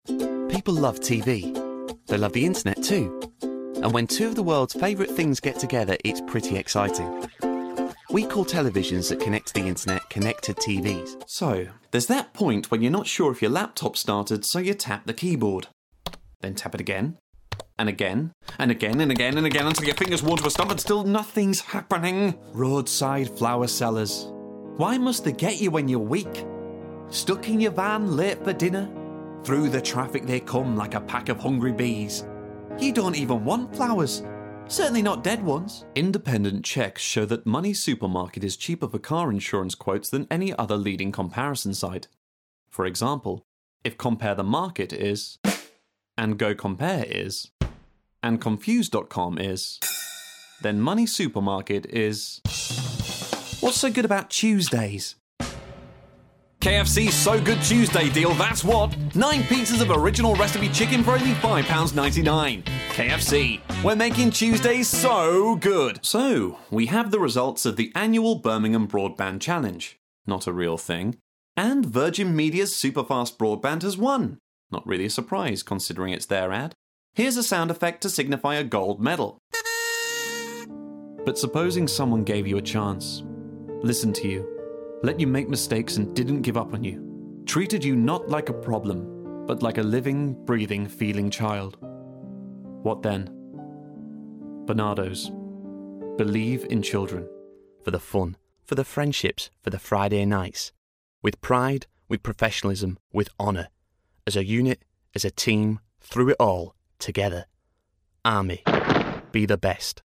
People love TV. They love the internet too. And when two of the world's favourite things get together, it's pretty exciting. We call televisions that connect to the internet connected TVs. So, there's that point when you're not sure if your laptop started, so you tap the keyboard. Then tap it again, and again, and again, and again, and again, until your fingers worn to a stump and still nothing's happening. Roadside flower sellers. Why must they get you when you're weak? Stuck in your van late for dinner? Through the traffic they come like a pack of hungry bees. You don't even want flowers. Certainly not dead ones. Independent checks show that Money Supermarket is cheaper for car insurance quotes than any other leading comparison site. For example, if Compare the Market is, and Go Compare is, and Confused.com is, then Money Supermarket is... What's so good about Tuesdays? KFC's So Good Tuesday deal, that's what! 9 pizzas of original recipe chicken for only £5.99. KFC, we're making Tuesdays so good! So, we have the results of the annual Birmingham Broadband Challenge. Not a real thing. And Virgin Media's superfast broadband has won. Not really a surprise, considering it's their ad. Here's a sound effect to signify a gold medal. But supposing someone gave you a chance, listened to you, let you make mistakes and didn't give up on you, treated you not like a problem, but like a living, breathing, feeling child. What then? Barnardo's. Believe in children. For the fun, for the friendships, for the Friday nights. With pride, with professionalism, with honour. As a unit, as a team, through it all, together. Army. Be the best.